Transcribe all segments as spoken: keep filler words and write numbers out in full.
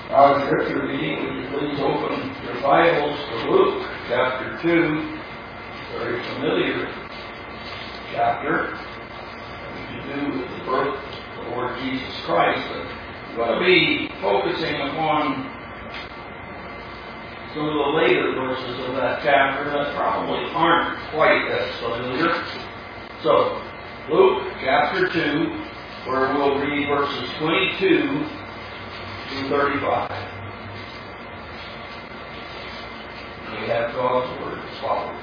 Our scripture reading, would you please open your Bibles to Luke chapter two, very familiar chapter, having to do with the birth of the Lord Jesus Christ. But we're going to be focusing upon some of the later verses of that chapter that probably aren't quite as familiar. So, Luke chapter two, where we'll read verses twenty-two through thirty-five. We have God's word as follows.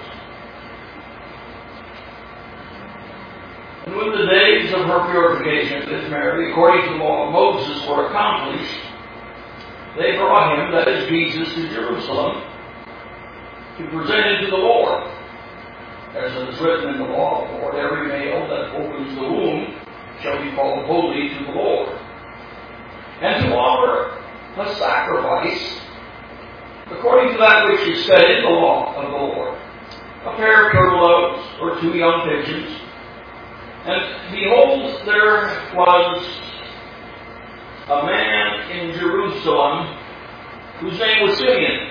And when the days of her purification with Mary, according to the law of Moses, were accomplished, they brought him, that is Jesus, to Jerusalem to present him to the Lord. As it is written in the law of the Lord, every male that opens the womb shall be called holy to the Lord. And to offer a sacrifice according to that which is said in the law of the Lord, a pair of turtles or two young pigeons. And behold, there was a man in Jerusalem whose name was Simeon.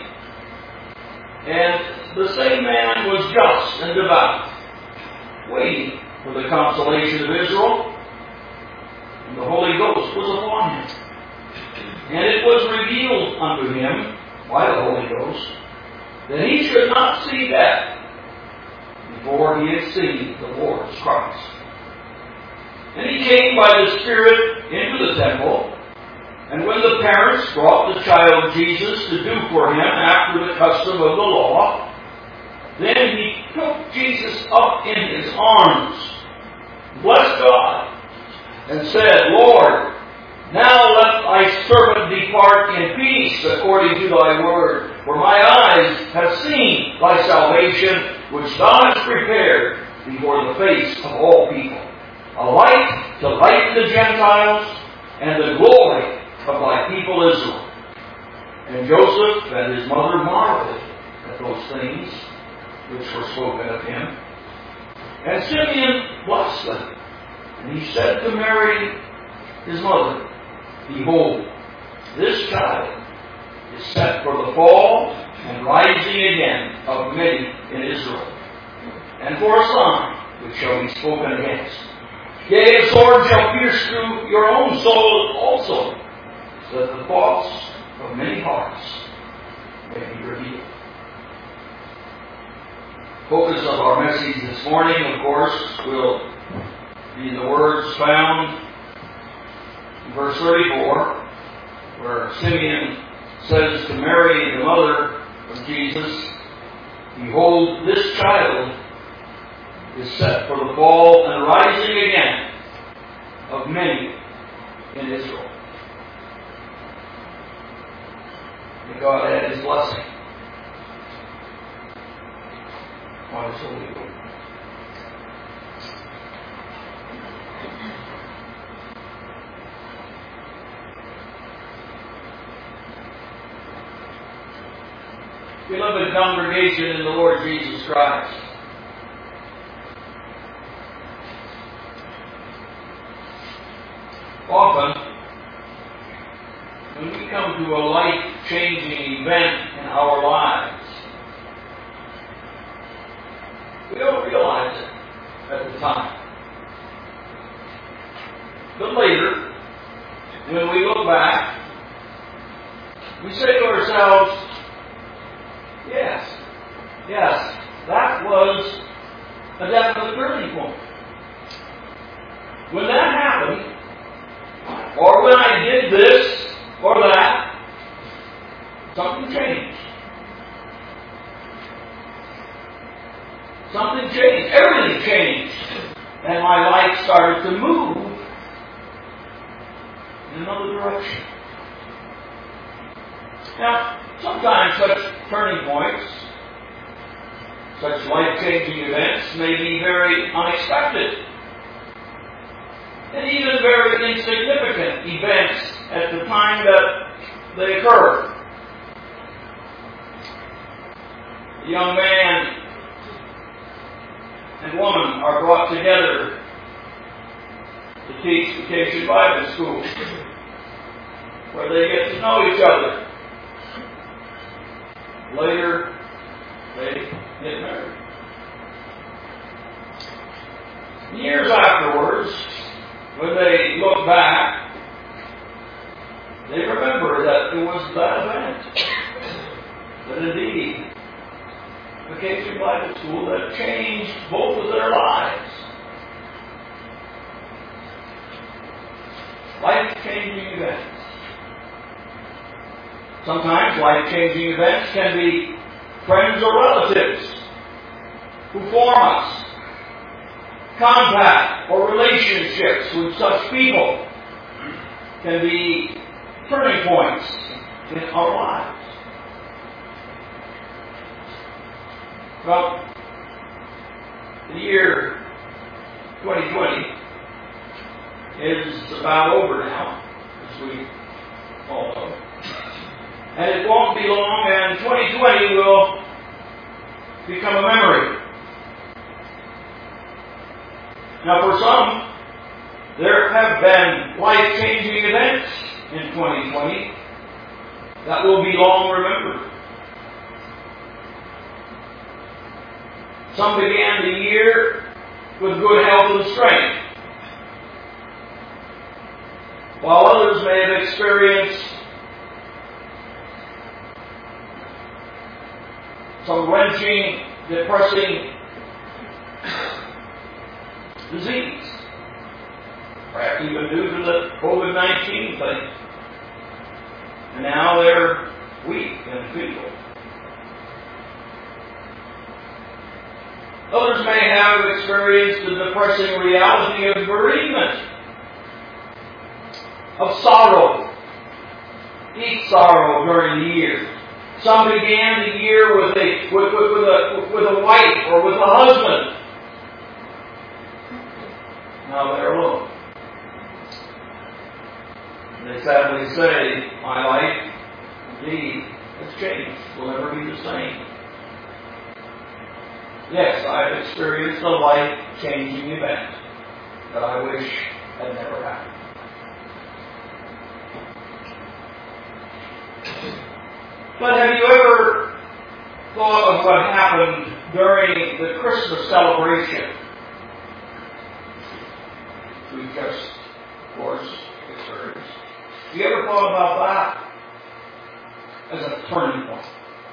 And the same man was just and devout, waiting for the consolation of Israel. And the Holy Ghost was upon him. And it was revealed unto him by the Holy Ghost that he should not see death before he had seen the Lord's Christ. And he came by the Spirit into the temple. And when the parents brought the child Jesus to do for him after the custom of the law, then he took Jesus up in his arms, blessed God, and said, Lord, now let thy servant depart in peace according to thy word. For my eyes have seen thy salvation, which thou hast prepared before the face of all people, a light to lighten the Gentiles, and the glory of thy people Israel. And Joseph and his mother marveled at those things which were spoken of him. And Simeon blessed them. And he said to Mary, his mother, Behold, this child is set for the fall and rising again of many in Israel, and for a sign which shall be spoken against. Yea, a sword shall pierce through your own soul also, so that the thoughts of many hearts may be revealed. Focus of our message this morning, of course, will be the words found in verse thirty-four, where Simeon says to Mary, the mother of Jesus, Behold, this child is set for the fall and rising again of many in Israel. May God add his blessing on his holy word. Beloved congregation in the Lord Jesus Christ, often, when we come to a life-changing event in our lives, we don't realize it at the time. But later, when we look back, we say to ourselves, Yes, yes, that was a definite turning point. When that happened, or when I did this or that, something changed. Something changed. Everything changed. And my life started to move in another direction. Now, sometimes such turning points, such life-changing events may be very unexpected and even very insignificant events at the time that they occur. A young man and woman are brought together to teach Vacation Bible School. where they get to know each other. Later, they get married. Years afterwards, when they look back, they remember that it was that event that indeed Vacation Bible School that changed both of their lives. Life-changing events. Sometimes life-changing events can be friends or relatives who form us. Contact or relationships with such people can be turning points in our lives. Well, the year twenty twenty is about over now, as we all know. And it won't be long, and twenty twenty will become a memory. Now, for some, there have been life-changing events in twenty twenty that will be long remembered. Some began the year with good health and strength, while others may have experienced some wrenching, depressing disease, perhaps even due to the COVID nineteen thing. And now they're weak and feeble. Others may have experienced the depressing reality of bereavement, of sorrow, deep sorrow during the year. Some began the year with a with, with, with a with a wife or with a husband. Now they're alone. They sadly say, my life, indeed, has changed. Will never be the same. Yes, I've experienced a life-changing event that I wish had never happened. But have you ever thought of what happened during the Christmas celebration we just, of course, experienced? Have you ever thought about that as a turning point?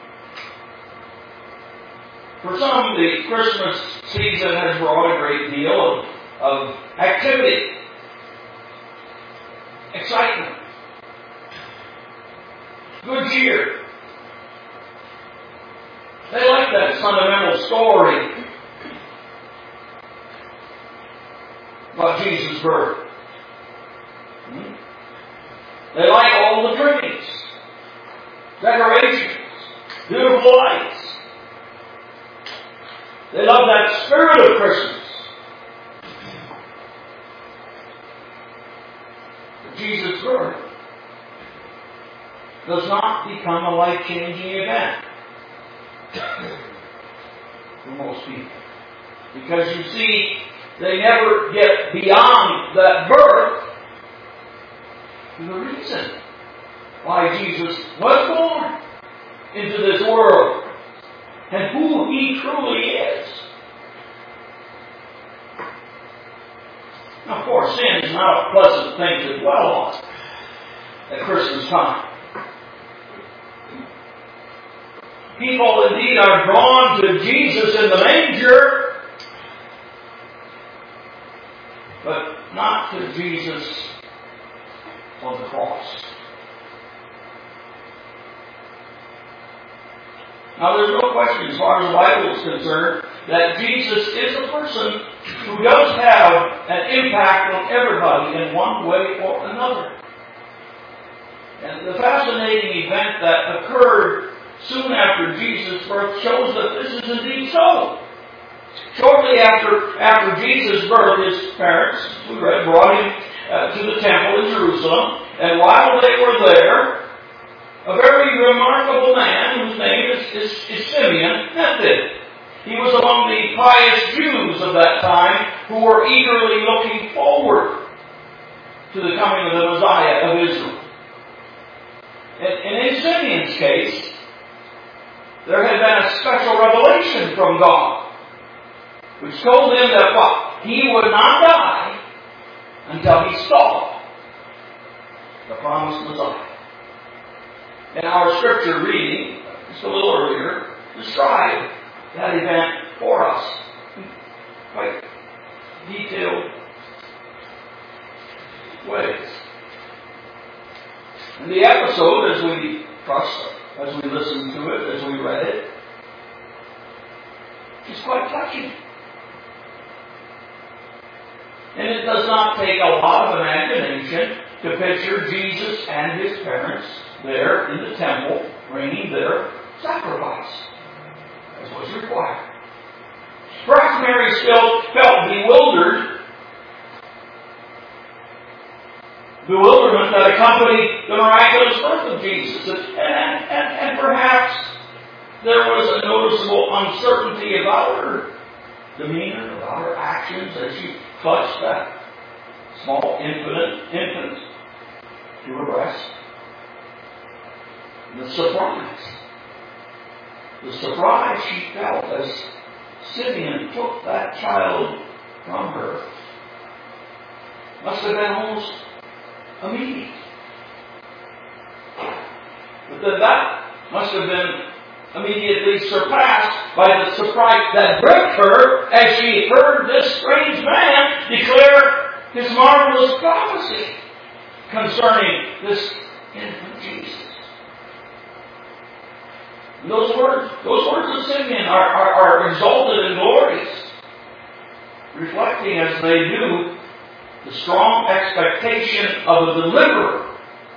For some, the Christmas season has brought a great deal of, of activity, excitement, good cheer. They like that fundamental story about Jesus' birth. Hmm? They like all the trimmings, decorations, beautiful lights. They love that spirit of Christmas. But Jesus' birth does not become a life-changing event for most people. Because you see, they never get beyond that birth to the reason why Jesus was born into this world and who He truly is. Now, of course, sin is not a pleasant thing to dwell on at Christmas time. People indeed are drawn to Jesus in the manger, but not to Jesus on the cross. Now, there's no question, as far as the Bible is concerned, that Jesus is a person who does have an impact on everybody in one way or another. And the fascinating event that occurred soon after Jesus' birth shows that this is indeed so. Shortly after, after Jesus' birth, his parents, we read, brought him uh, to the temple in Jerusalem, and while they were there, a very remarkable man whose name is, is, is Simeon met them. He was among the pious Jews of that time who were eagerly looking forward to the coming of the Messiah of Israel. And, and in Simeon's case, there had been a special revelation from God, which told him that what? He would not die until he saw the promised Messiah. And our scripture reading, just a little earlier, described that event for us in quite detailed ways. And the episode, as we trust, as we listened to it, as we read it, is quite touching. And it does not take a lot of imagination to picture Jesus and his parents there in the temple bringing their sacrifice, as was required. Perhaps Mary still felt bewildered, bewilderment that accompanied the miraculous birth of Jesus. And, and, and, and perhaps there was a noticeable uncertainty about her demeanor, about her actions as she clutched that small infant, infant to her breast. The surprise. The surprise she felt as Simeon took that child from her must have been almost immediate. But then that must have been immediately surpassed by the surprise that gripped her as she heard this strange man declare his marvelous prophecy concerning this infant Jesus. And those words, those words of Simeon are, are, are exalted and glorious, reflecting as they do the strong expectation of a deliverer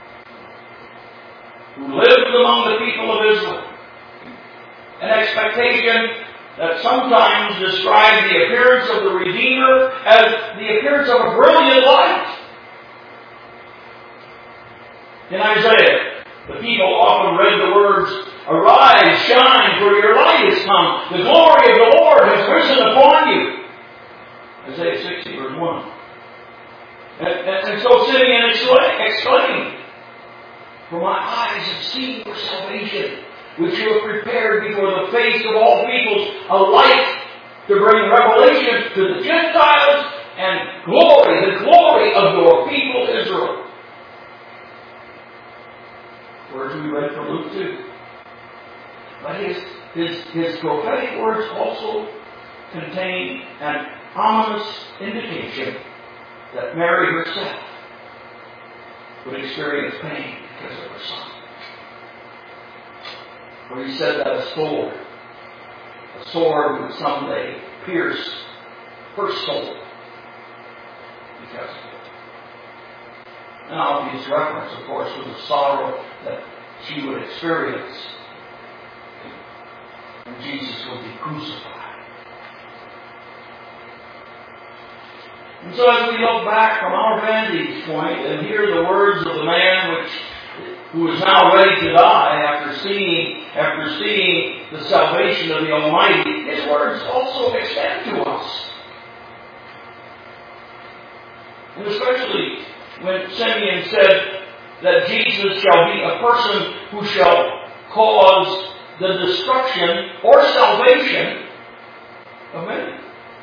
who lived among the people of Israel. An expectation that sometimes described the appearance of the Redeemer as the appearance of a brilliant light. In Isaiah, the people often read the words, "Arise, shine, for your light is come. The glory of the Lord has risen upon you." Isaiah sixty, verse one. And, and, and so Simeon exclaimed, "For my eyes have seen your salvation, which you have prepared before the face of all peoples, a light to bring revelation to the Gentiles and glory, the glory of your people Israel." Words we read from Luke two. But his, his, his prophetic words also contain an ominous indication that Mary herself would experience pain because of her son. For he said that a sword, a sword would someday pierce her soul because of it. An obvious reference, of course, was the sorrow that she would experience when Jesus would be crucified. And so as we look back from our vantage point and hear the words of the man which who is now ready to die after seeing after seeing the salvation of the Almighty, his words also extend to us. And especially when Simeon said that Jesus shall be a person who shall cause the destruction or salvation of many.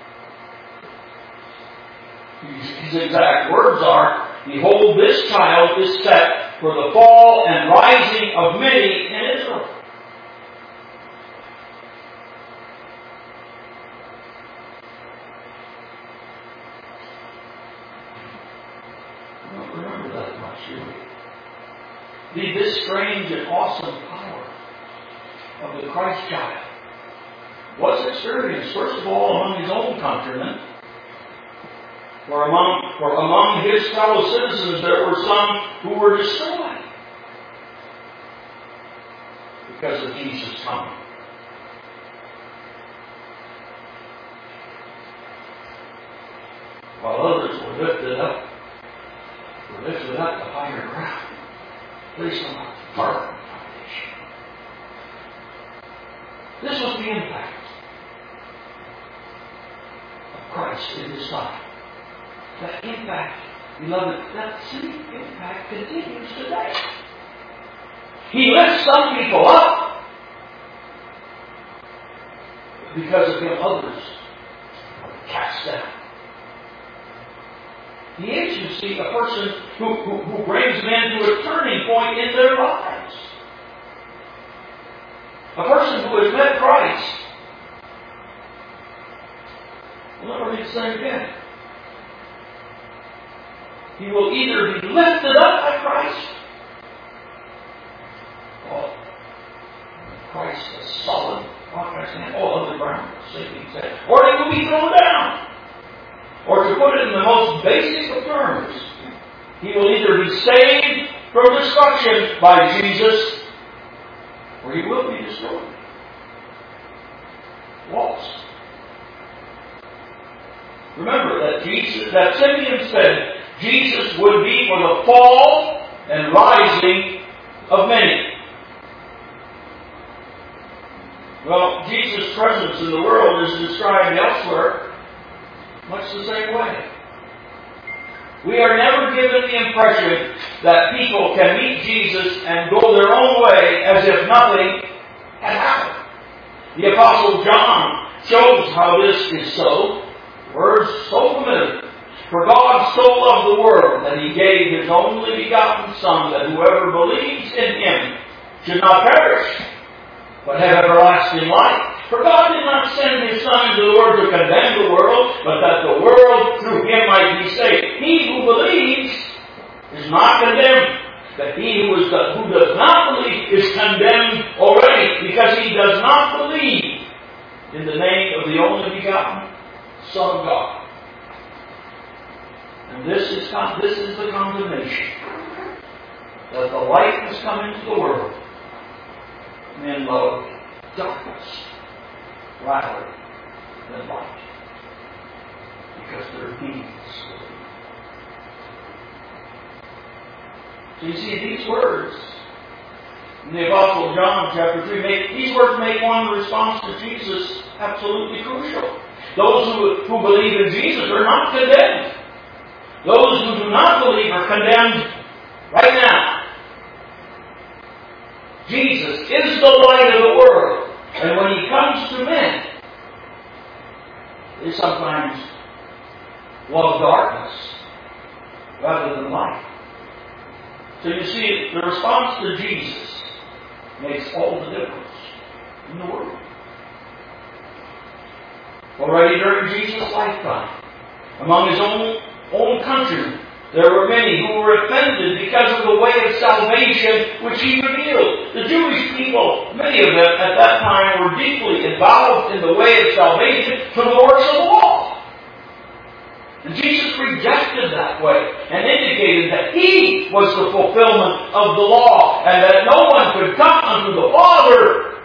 His exact words are, "Behold, this child is set for the fall and rising of many in Israel." I don't remember that much, do we? The, this strange and awesome power of the Christ child was experienced, first of all, among his own countrymen. For among, for among his fellow citizens there were some who were destroyed because of Jesus' coming. While others were lifted up, were lifted up to higher ground, placed on a firm foundation. This was the impact of Christ in his life. That impact, beloved, that same impact continues today. He lifts some people up. Because of him, others are cast down. He is, you see, a person who, who, who brings men to a turning point in their lives. A person who has met Christ. Well, let me say again. He will either be lifted up by Christ, or Christ is solid rock, I stand all on the ground, sinking sand, or he will be thrown down. Or to put it in the most basic of terms, he will either be saved from destruction by Jesus, or he will be destroyed. Lost. Remember that Jesus, that Simeon said Jesus would be for the fall and rising of many. Well, Jesus' presence in the world is described elsewhere much the same way. We are never given the impression that people can meet Jesus and go their own way as if nothing had happened. The Apostle John shows how this is so. Words so familiar. For God so loved the world that He gave His only begotten Son, that whoever believes in Him should not perish, but have everlasting life. For God did not send His Son into the world to condemn the world, but that the world through Him might be saved. He who believes is not condemned, but he who, is the, who does not believe is condemned already, because he does not believe in the name of the only begotten Son of God. And this is, this is the condemnation, that the light has come into the world. Men love darkness rather than light, because their deeds. So you see, these words in the Apostle John chapter three, make, these words make one response to Jesus absolutely crucial. Those who, who believe in Jesus are not condemned. Those who do not believe are condemned right now. Jesus is the light of the world. And when He comes to men, they sometimes love darkness rather than light. So you see, the response to Jesus makes all the difference in the world. Already during Jesus' lifetime, among His own, own countrymen, there were many who were offended because of the way of salvation which He revealed. The Jewish people, many of them at that time, were deeply involved in the way of salvation through the works of the law. And Jesus rejected that way and indicated that He was the fulfillment of the law and that no one could come unto the Father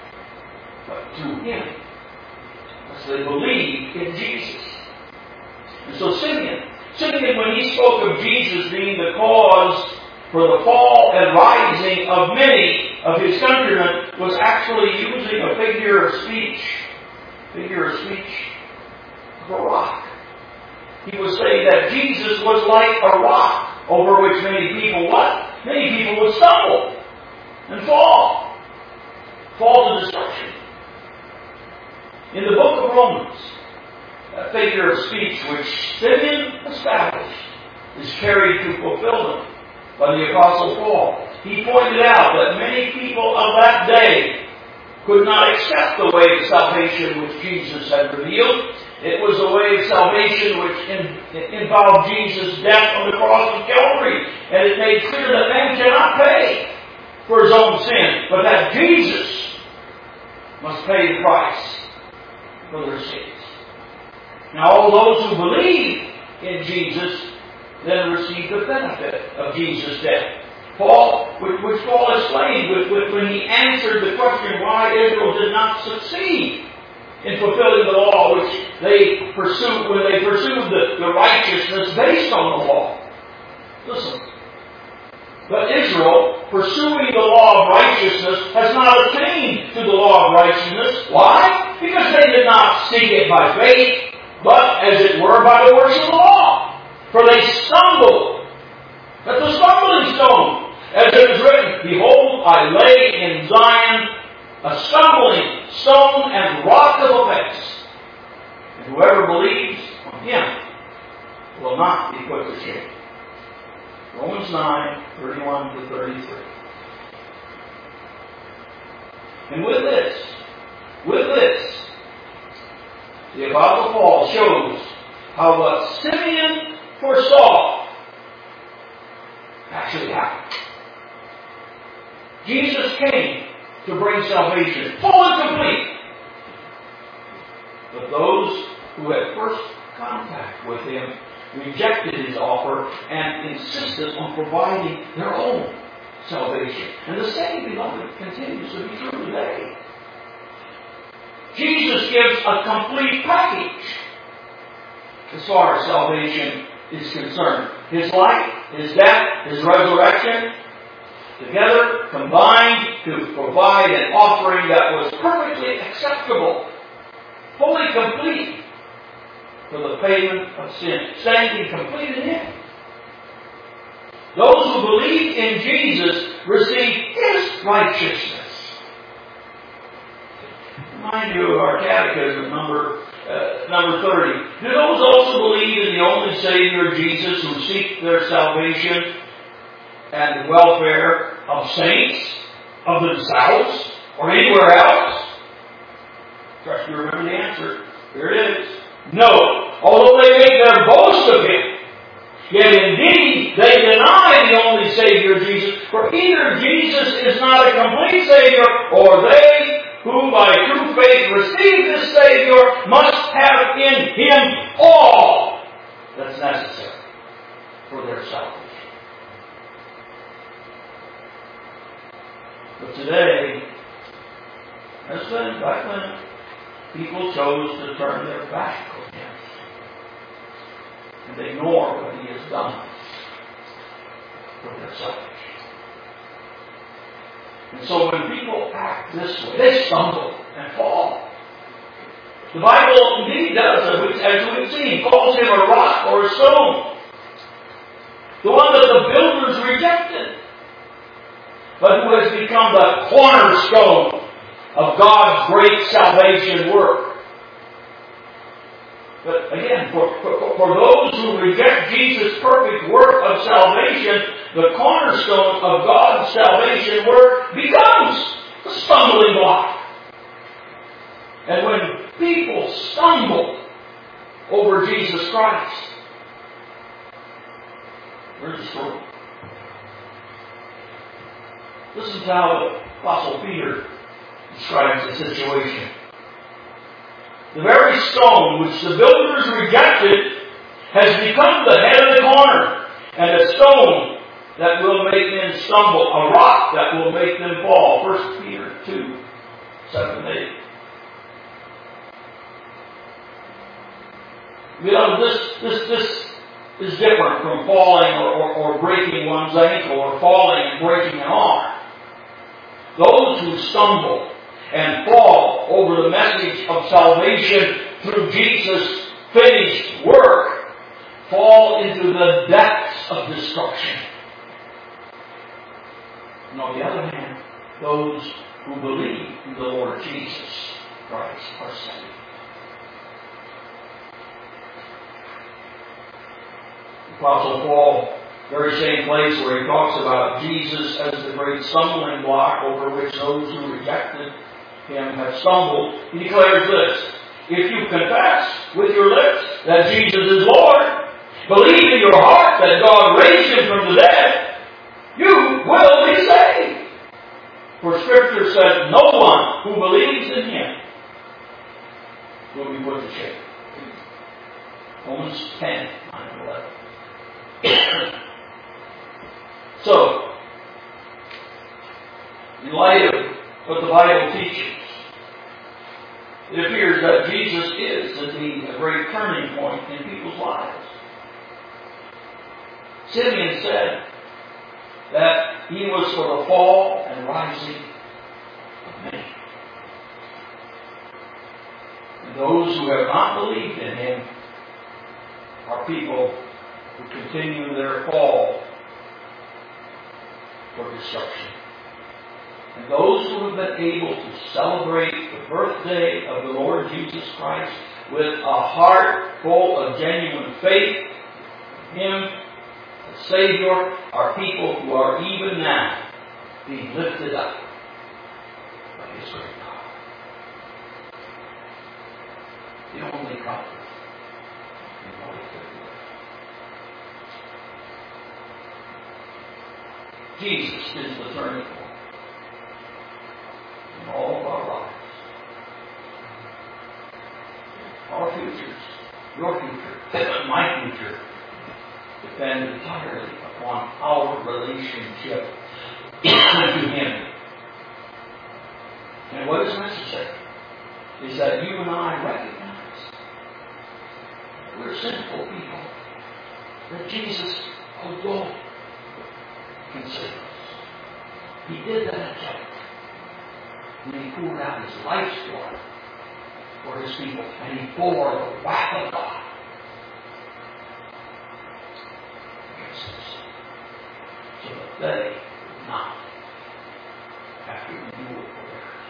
but through Him, as they believed in Jesus. And so Simeon, Simeon, when he spoke of Jesus being the cause for the fall and rising of many of his countrymen, was actually using a figure of speech, figure of speech of a rock. He was saying that Jesus was like a rock over which many people what? Many people would stumble and fall. Fall to destruction. In the book of Romans, a figure of speech which Simeon established is carried to fulfillment by the Apostle Paul. He pointed out that many people of that day could not accept the way of salvation which Jesus had revealed. It was a way of salvation which in, involved Jesus' death on the cross of Calvary. And it made clear that man cannot pay for his own sin, but that Jesus must pay the price for their sins. Now all those who believe in Jesus then receive the benefit of Jesus' death. Paul, which Paul explained when he answered the question why Israel did not succeed in fulfilling the law which they pursued, when they pursued the, the righteousness based on the law. Listen. But Israel, pursuing the law of righteousness, has not attained to the law of righteousness. Why? Because they did not seek it by faith, but as it were by the works of the law. For they stumbled at the stumbling stone. As it is written, behold, Behold, I lay in Zion a stumbling stone and rock of offense, and whoever believes on him will not be put to shame. Romans nine, thirty-one to thirty-three. And with this, with this, the Apostle Paul shows how what Simeon foresaw actually happened. Jesus came to bring salvation, full and complete. But those who had first contact with him rejected his offer and insisted on providing their own salvation. And the same, beloved, continues to be true today. Jesus gives a complete package as far as salvation is concerned. His life, His death, His resurrection, together combined to provide an offering that was perfectly acceptable, fully complete for the payment of sin, standing complete in Him. Those who believe in Jesus receive His righteousness. Remind you of our catechism, number uh, number thirty. Do those also believe in the only Savior, Jesus, who seek their salvation and welfare of saints, of themselves, or anywhere else? Trust you remember the answer. Here it is. No. Although they make their boast of Him, yet indeed they deny the only Savior, Jesus. For either Jesus is not a complete Savior, or they who by true faith receive this Savior must have in Him all that's necessary for their salvation. But today, as then, back then, people chose to turn their back on Him and ignore what He has done for their salvation. And so when people act this way, they stumble and fall. The Bible indeed does, as we've seen, calls Him a rock or a stone. The one that the builders rejected, but who has become the cornerstone of God's great salvation work. But again, for, for, for those who reject Jesus' perfect work of salvation, the cornerstone of God's salvation work becomes a stumbling block. And when people stumble over Jesus Christ, where's the story? Listen to how the Apostle Peter describes the situation. The very stone which the builders rejected has become the head of the corner, and a stone that will make men stumble, a rock that will make them fall. First Peter two, seven and eight. You know, this, this, this is different from falling or, or, or breaking one's ankle or falling and breaking an arm. Those who stumble and fall over the message of salvation through Jesus' finished work fall into the depths of destruction. And on the other hand, those who believe in the Lord Jesus Christ are saved. The Apostle Paul, very same place where he talks about Jesus as the great stumbling block over which those who rejected Him have stumbled, he declares this: if you confess with your lips that Jesus is Lord, believe in your heart that God raised Him from the dead, you will be saved. For Scripture says, no one who believes in Him will be put to shame. Romans ten, nine and eleven. So, in light of what the Bible teaches, it appears that Jesus is indeed a great turning point in people's lives. Simeon said that He was for the fall and rising of many. And those who have not believed in Him are people who continue their fall for destruction. And those who have been able to celebrate the birthday of the Lord Jesus Christ with a heart full of genuine faith in Him as Savior are people who are even now being lifted up by His great power. The only comfort in all eternity. Jesus is the turning point in all of our lives. Our futures, your future, my future, depend entirely upon our relationship to Him. And what is necessary is that you and I recognize that we're sinful people, that Jesus alone can save us. He did that at Calvary when He poured out His life's blood for His people, and He bore the wrath of God against us, so that they would not have to endure for theirs.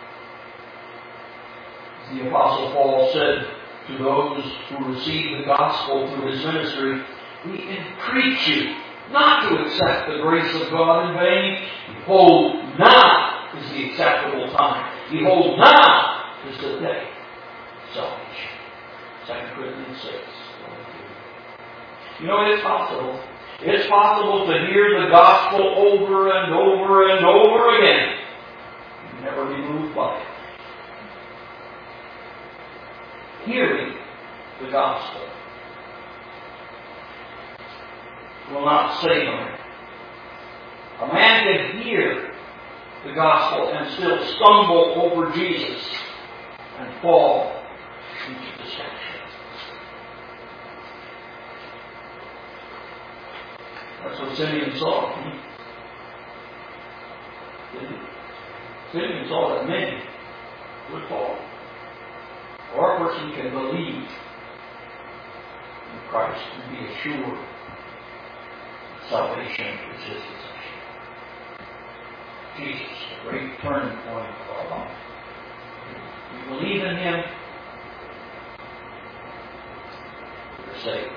As the Apostle Paul said to those who received the gospel through his ministry, we entreat you not to accept the grace of God in vain. Behold, now is the acceptable time. Behold, now is the day of salvation. Second Corinthians six. You know, it's possible. It's possible to hear the gospel over and over and over again and never be moved by it. Hearing the gospel will not save a man. A man can hear the gospel and still stumble over Jesus and fall into destruction. That's what Simeon saw. Simeon saw that many would fall. Or a person can believe in Christ and be assured salvation is His possession. Jesus, the great turning point of our life. We believe in Him, we're saved.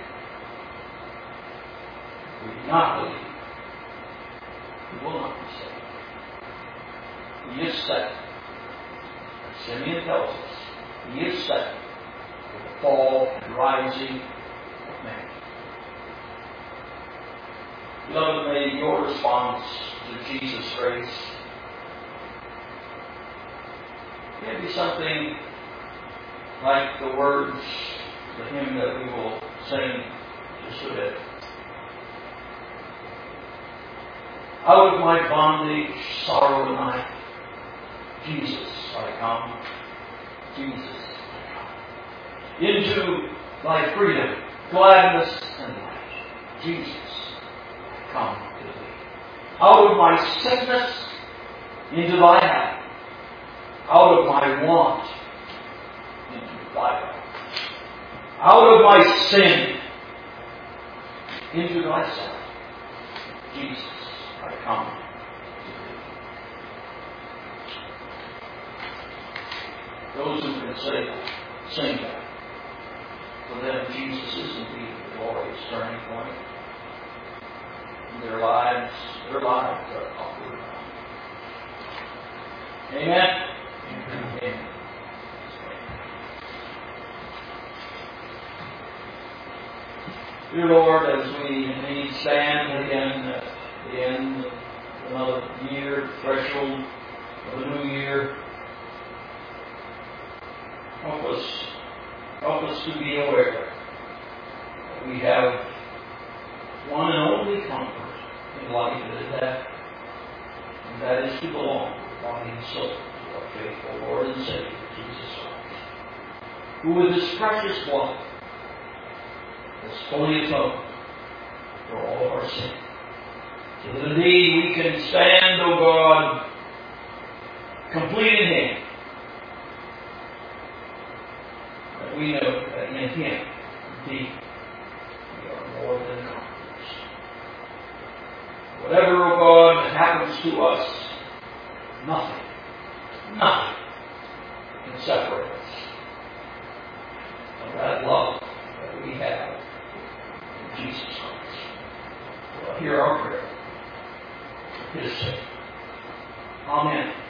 If we do not believe, we will not be saved. He is set, as Simeon tells us, He is set for the fall and rising of man. Beloved, may your response to Jesus' grace may be something like the words, the hymn that we will sing just a bit. Out of my bondage, sorrow and night, Jesus, I come. Jesus, I come. Into thy freedom, gladness, and light. Jesus, come to thee. Out of my sickness into thy health. Out of my want into thy wealth. Out of my sin into thyself. Jesus, I come to thee. Those who can say that, sing that. For them, Jesus is indeed the glorious turning point. Their lives, their lives are upward. Amen? Amen. Dear Lord, as we indeed stand again at the end of another year, threshold of a new year, help us, help us to be aware that we have one and only comfort in life and death, and that is to belong to body and soul to our faithful Lord and Savior, Jesus Christ, who with His precious blood has fully atoned for all of our sin. So that indeed we can stand, O God, complete in Him, that we know that in Him, indeed, we are more than conquerors. Whatever, O God, happens to us, Nothing. Nothing can separate us from that love that we have in Jesus Christ. Well, hear our prayer. For His sake. Amen.